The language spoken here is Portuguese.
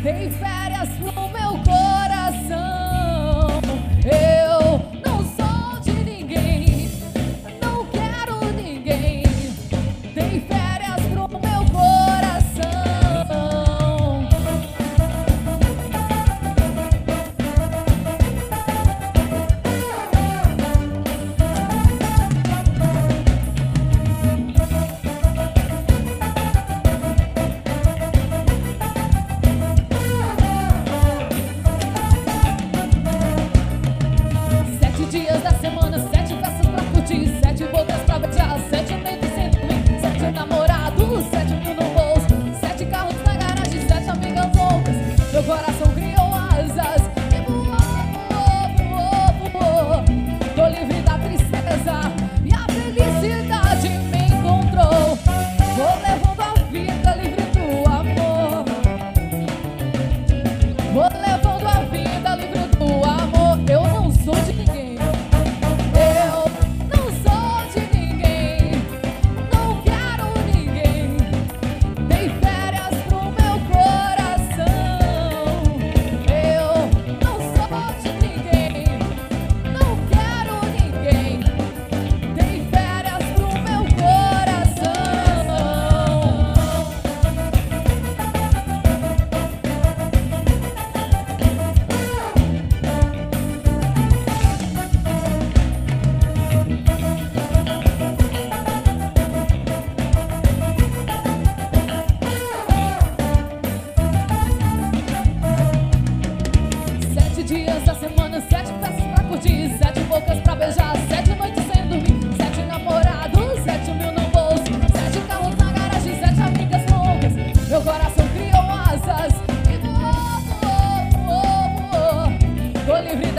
Dei férias pro meu coração. Eu não sou de ninguém, não quero ninguém. Dei férias pro meu coração. 7 dias da semana, 7 festas pra curtir, 7 bocas pra beijar, 7 noites sem dormir, 7 namorados, 7 mil no bolso, 7 carros na garagem, 7 amigas loucas. Meu coração criou asas e voou, voou, voou, voou. Tô livre da tristeza e a felicidade me encontrou. Vou levando a vida livre do amor. Vou levando a vida livre do amor. Eu não sou de ninguém, eu não sou de ninguém, não quero ninguém. Dei férias pro meu coração. Eu não sou de ninguém, não quero ninguém. Dei férias pro meu coração. 7 dias da semana, 7 festas pra curtir, 7 bocas pra beijar, 7 noites sem dormir, 7 namorados, 7 mil no bolso, 7 carros na garagem, 7 amigas loucas. Meu coração criou asas e voou, voou, voou, voou. Tô livre